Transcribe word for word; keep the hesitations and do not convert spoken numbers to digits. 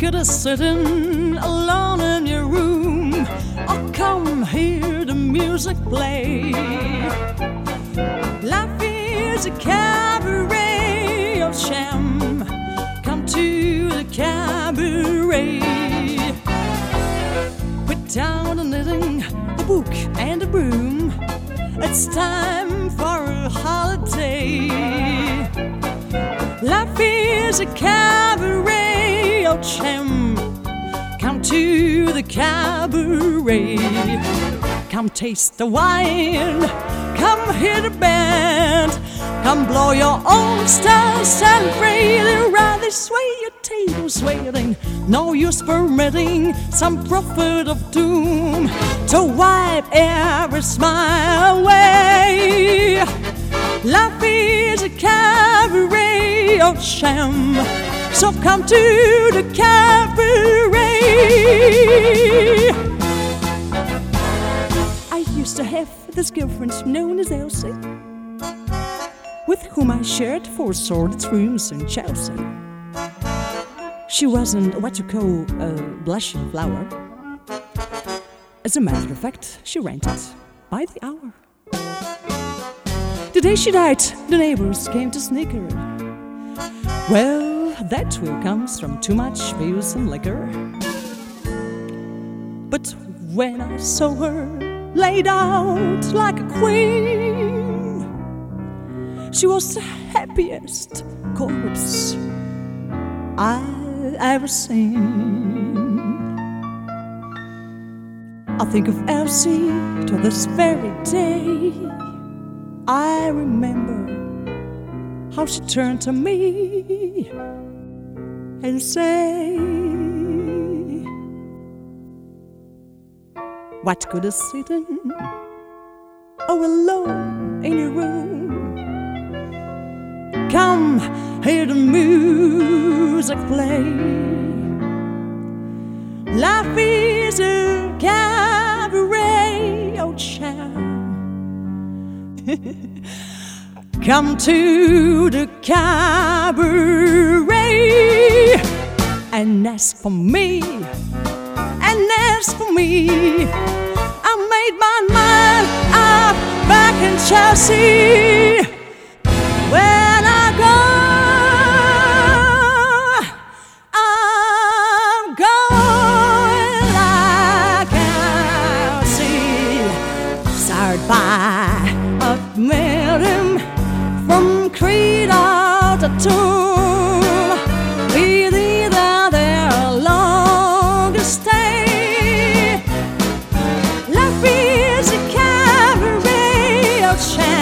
good as sitting alone in your room, or come hear the music play. Life is a cabaret of sham. Come to the cabaret. Put down the knitting, the book and the broom. It's time for a holiday. Life is a cabaret of sham. Come to the cabaret. Come taste the wine. Come hear the band. Come blow your own stars, celebrate it. Rather sway your tables waiting. No use permitting some prophet of doom to wipe every smile away. Life is a cabaret of sham, so come to the cabaret. I used to have this girlfriend known as Elsie, with whom I shared four sordid rooms in Chelsea. She wasn't what you call a blushing flower. As a matter of fact, she rented by the hour. The day she died, the neighbors came to snicker. Well, that too comes from too much booze and liquor. But when I saw her laid out like a queen, she was the happiest corpse I ever seen. I think of Elsie to this very day. I remember how she turned to me and say, what good is sitting all alone in your room? Come hear the music play. Life is a cabaret, oh child. Come to the cabaret and ask for me, and ask for me. I made my mind up back in Chelsea. When I go, I'm going like Elsie, starred by admitting from cradle to tomb, with either their longest stay. Life is a cabaret of shame.